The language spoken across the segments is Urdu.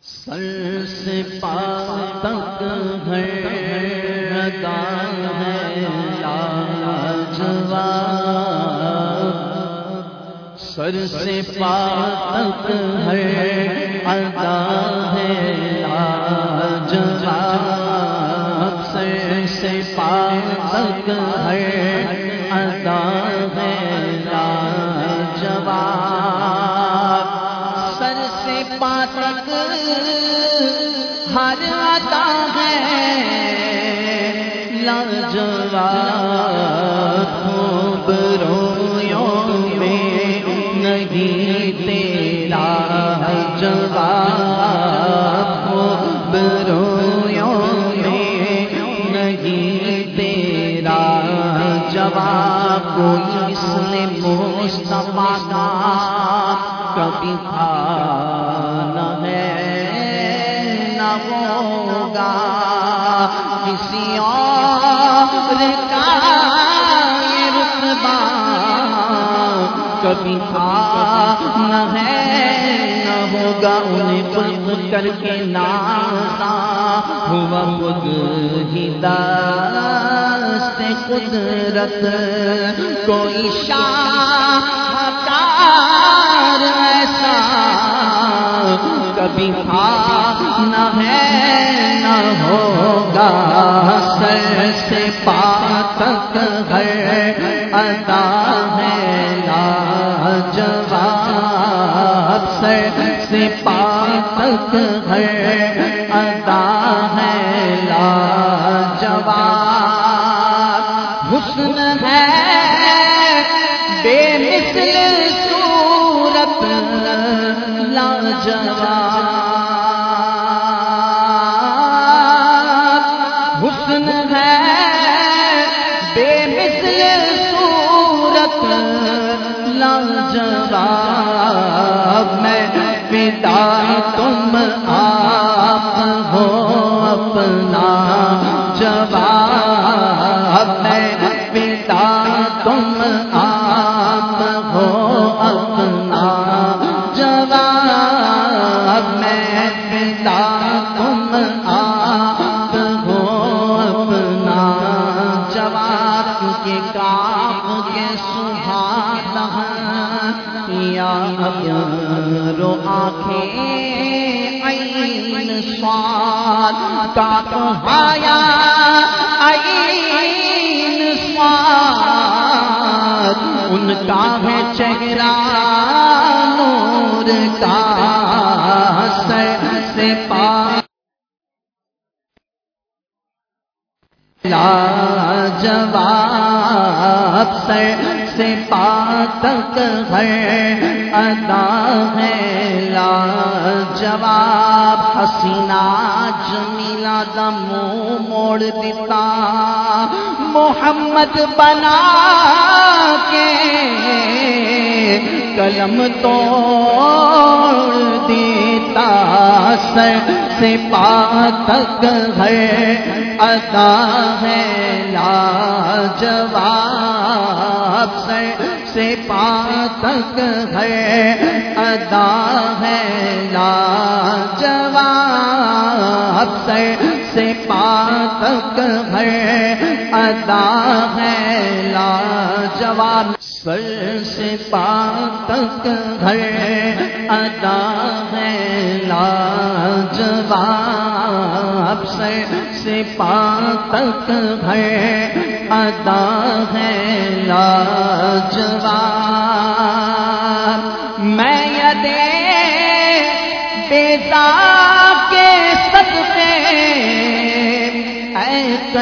سر سے پاؤں تک ہر ادا ہے لاجواب، سر سے پاؤں تک ہر ادا ہے لاجواب، سر سے پاؤں تک ہر ادا ہے لاجواب، سر سے پاؤں تک ہر ادا ہے لاجواب، خوب رویوں میں نہیں تیرا جواب، خوب رویوں میں نہیں تیرا جواب، کوئی اس نے مصطفیٰ کا کبھی تھا نہ ہے نہ ہوگا، کسی اور کا یہ رتبہ کبھی تھا نہ ہے نہ ہوگا، انہیں خلق کر کے نازا ہوا خود ہی دست قدرت، کوئی شاہکار ایسا کبھی تھا نہ ہے نہ ہوگا، سر سے پاؤں تک ہر ادا ہے لاجواب، سر سے پاؤں تک ہر ادا ہے لاجواب، حسن ہے بے مثل صورت لاجواب، حسن ہے بے مثل صورت لاجواب، میں فدا تم آپ ہو اپنا جواب، میں فدا تم آپ ہو اپنا جواب، میں فدا تم آپ ہو اپنا جواب، کیونکہ کام کے سہانا یا رو آنکھیں عین سواد کا کہایا عین سواد، ان کا ہے چہرہ نور کا، سر سے پاؤں لاجواب، سر سے پاؤں تک ہر ادا ہے لاجواب، حسینہ جمیلہ دا منہ موڑ دیتا محمد بنا کے، قلم توڑ دیتا، سر سے پاؤں تک ہر ادا ہے لاجواب، سر سے پاؤں تک ہر ادا ہے لاجواب، سر سے پاؤں تک ہر ادا ہے لاجواب، سر سے پاؤں تک ہر ادا ہے لاجواب، سر سے پاؤں تک ہر ادا ہے لاجواب، میں یدے بیضا کے صدقے اے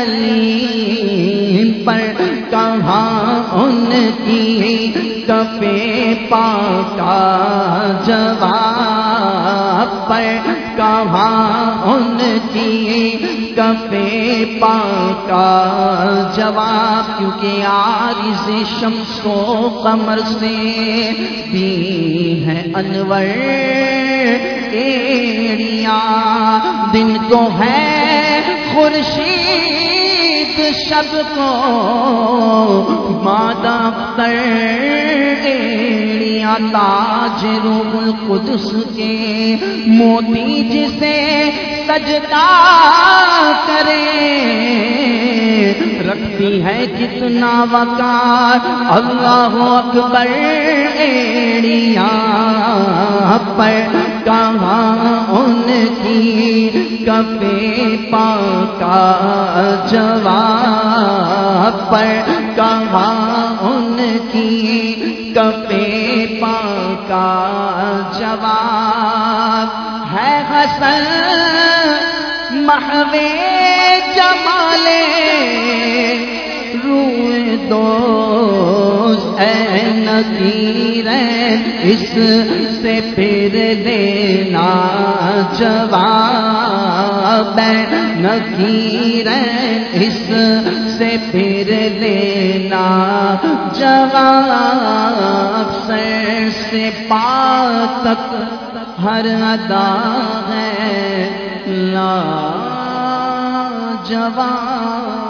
کلیم پر کہاں ان کی کفے پاؤں کا جواب، پر کہاں ان کی کفے پاؤں کا جواب، کیونکہ عارض شمس و قمر سے بھی ہے انور ایڑیاں، دن کو ہے خورشید شب کو مادہ اختر ایڑیاں تاج روح القدس کے موتی جسے سجدہ کرے رکھتی ہے جتنا وقار اللہ اکبر ایڑیاں پر کہاں ان کی کفے پاکا جواب پر کہاں ان کی کفے پاکا جواب ہے حسن محو جمالے روئے دوست اے نکیرین اس سے پھر لینا جواب اے نکیرین اس سے پھر لینا جواب سر سے پا تک ہر ادا ہے لا جواب